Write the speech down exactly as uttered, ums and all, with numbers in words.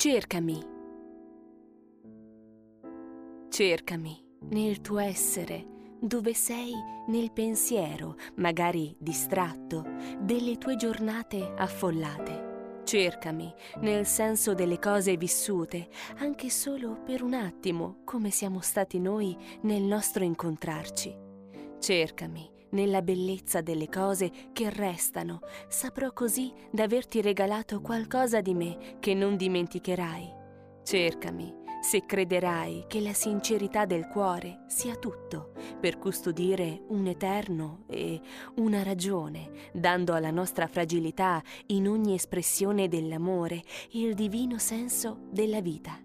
Cercami. Cercami nel tuo essere, dove sei nel pensiero, magari distratto, delle tue giornate affollate. Cercami nel senso delle cose vissute, anche solo per un attimo, come siamo stati noi nel nostro incontrarci. Cercami nella bellezza delle cose che restano, saprò così d'averti regalato qualcosa di me che non dimenticherai. Cercami se crederai che la sincerità del cuore sia tutto per custodire un eterno e una ragione, dando alla nostra fragilità in ogni espressione dell'amore il divino senso della vita.